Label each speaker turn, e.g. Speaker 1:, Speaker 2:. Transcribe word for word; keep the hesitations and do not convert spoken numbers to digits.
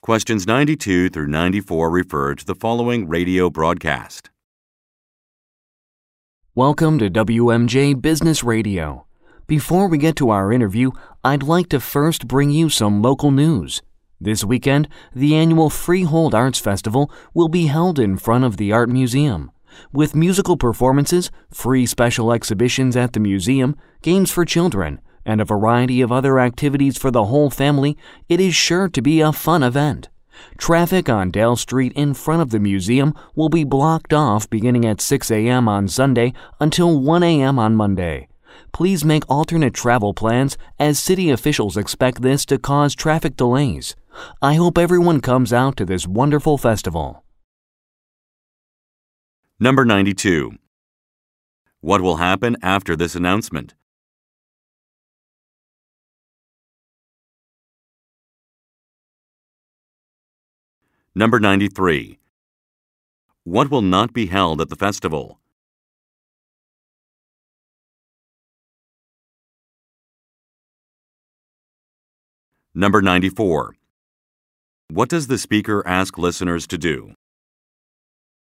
Speaker 1: Questions ninety-two through ninety-four refer to the following radio broadcast.
Speaker 2: Welcome to W M J Business Radio. Before we get to our interview, I'd like to first bring you some local news. This weekend, the annual Freehold Arts Festival will be held in front of the Art Museum. With musical performances, free special exhibitions at the museum, games for children, and a variety of other activities for the whole family, it is sure to be a fun event. Traffic on Dale Street in front of the museum will be blocked off beginning at six a.m. on Sunday until one a.m. on Monday. Please make alternate travel plans as city officials expect this to cause traffic delays. I hope everyone comes out to this wonderful festival.
Speaker 1: Number ninety-two. What will happen after this announcement? Number ninety-three. What will not be held at the festival? Number ninety-four. What does the speaker ask listeners to do?